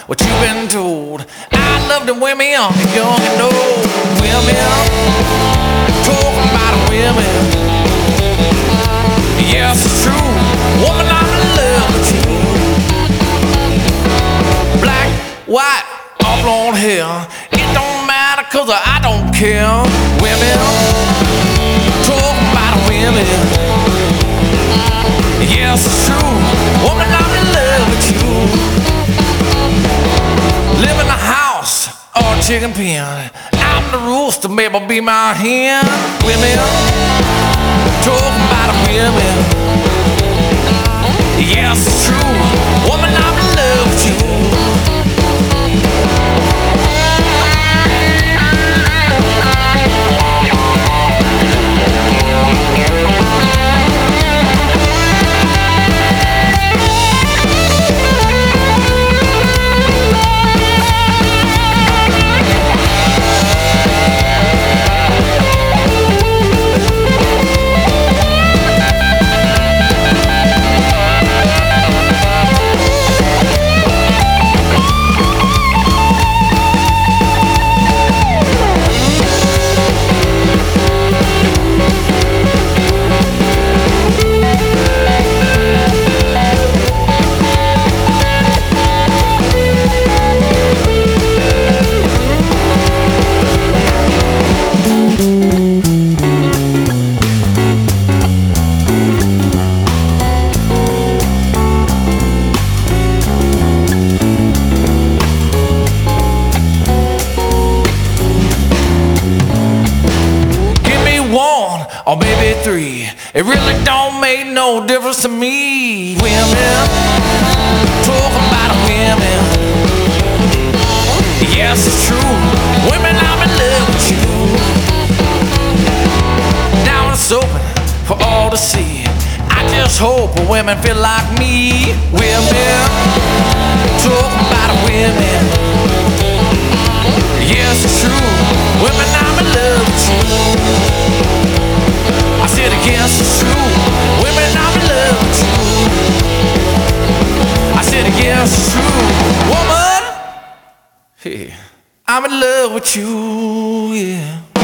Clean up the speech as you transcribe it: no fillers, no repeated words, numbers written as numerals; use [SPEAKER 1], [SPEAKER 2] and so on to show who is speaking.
[SPEAKER 1] what you've been told. I love the women, young and old. Women, talking about women. Yes, it's true. Woman, I'm in love with you. Black, white, or blonde hair, it don't matter 'cause I don't care. Women, talking about women. Yes, it's true. Woman, I'm in love with you. Live in a house or a chicken pen. I'm the rooster, maybe be my hen. Women, talking about women. Yes, it's true. Woman, I'm in love with you. Or maybe three. It really don't make no difference to me. Women, talking about women. Yes, it's true. Women, I'm in love with you. Now it's open for all to see. I just hope women feel like me. Women, talking about women. Yes, it's true. Women, I'm in love with you. I said again, it's true. Women, I'm in love with you. I said again, it's true. Woman, hey, I'm in love with you, yeah.